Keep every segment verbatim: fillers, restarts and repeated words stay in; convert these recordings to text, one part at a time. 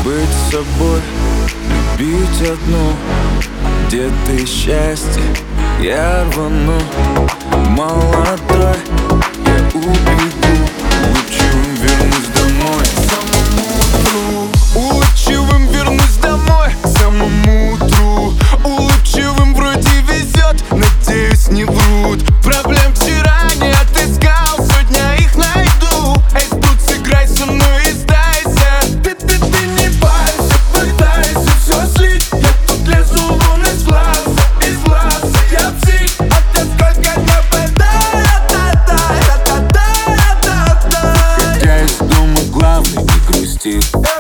Быть собой, любить одну. Где ты счастье, я рвану. Молодой, я убегу. Улыбчивым вернусь домой к самому утру. Улыбчивым вернусь домой к самому утру. Улыбчивым вроде везет, надеюсь, не врут. Проблем вчера не отыскал, сегодня их найду. Эй, тут сыграй со мной и сдайся. Ты, ты, ты не парься, пытайся все слить. Я тут лезу вон из глаза, из глаза. Я псих, а ты сколько не пытай. Хотя из дома главный, не грусти.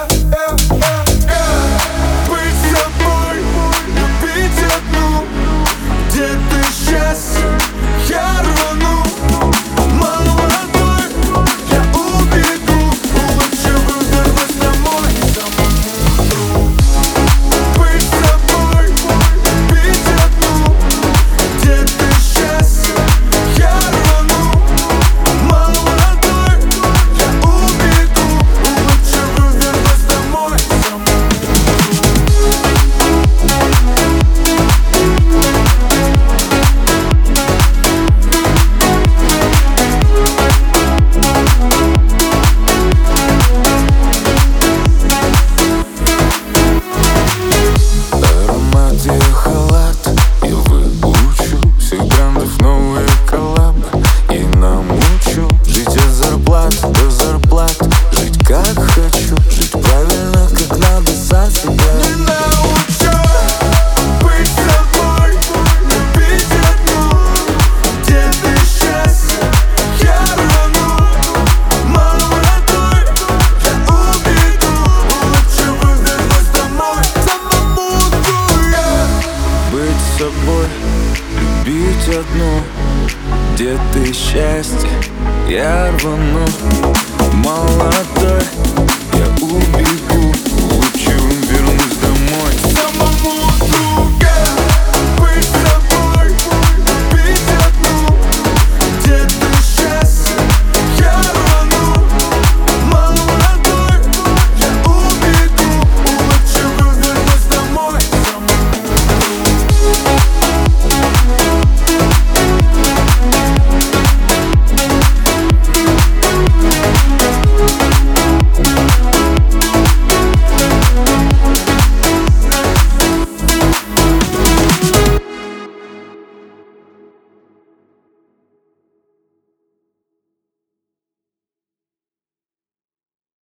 До зарплат, жить как хочу, жить правильно, как надо, за себя. Не научу быть собой, любить одну. Где ты счастье, я рвану. Молодой, я убегу. Улыбчивым вернусь домой к самому утру. Быть собой, любить одну. Где ты счастье, я рвану.